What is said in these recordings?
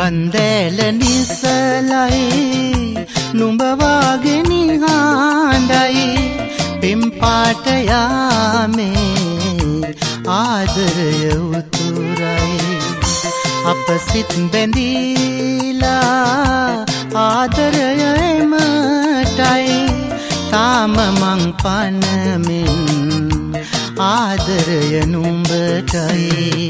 ගන්දෑල නිසලයි නුඹ වාගේ නිහඬයි පෙම්පාට යාමේ ආදරය උතුරයි අප සිත් බැඳීලා ආදරය එමටයි තාම මං පනමින් ආදරය නුඹටයි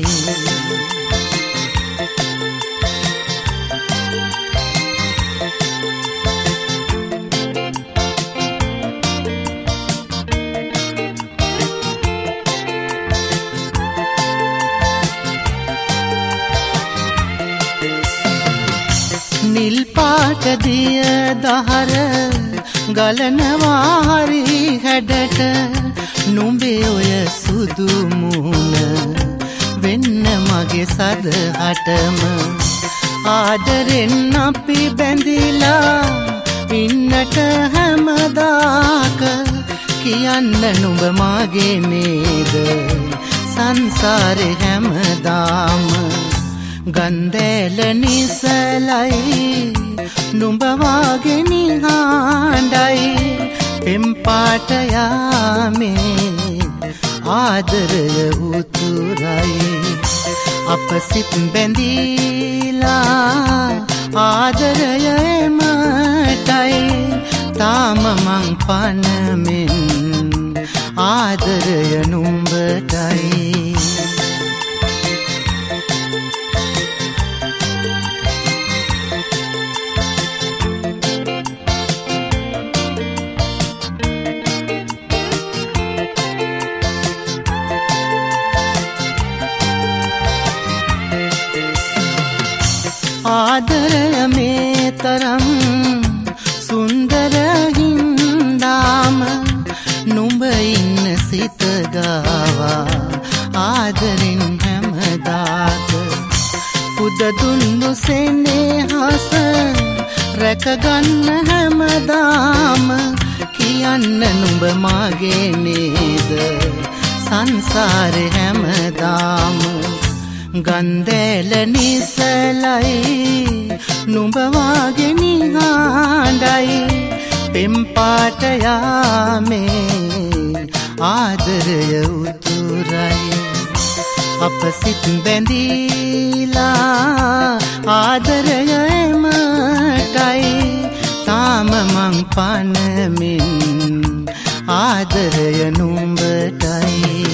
නිල් පාට දිය දහර ගලනවා හරි හැඩට නුඹේ ඔය සුදු මුහුණ වෙන්න මගේ සදහටම ආදරෙන් අපි බැඳිලා ඉන්නට හැමදාක කියන්න නුඹ මගේ නේද සංසාරේ හැමදාම ගන්දෑල නිසලයි නුඹ වාගේ නිහඬයි පෙම්පාට යාමේ ආදරය උතුරයි අප සිත් බැඳීලා ආදරය එමටයි තාම මං පනමින් ආදරය නුඹටයි ආදරය මේ තරම් සුන්දර හින්දාම නුඹ ඉන්න සිත ගාවා ආදරෙන් හැමදාක පුද දුන්නු සෙනෙහස රැකගන්න හැමදාම කියන්න නුඹ මගේ නේද සංසාරේ හැමදාම ගන්දෑල නිසලයි නුඹ වාගේ නිහඬයි පෙම්පාට යාමේ ආදරය උතුරයි අප සිත් බැඳීලා ආදරය එමටයි තාම මං පනමින් ආදරය නුඹටයි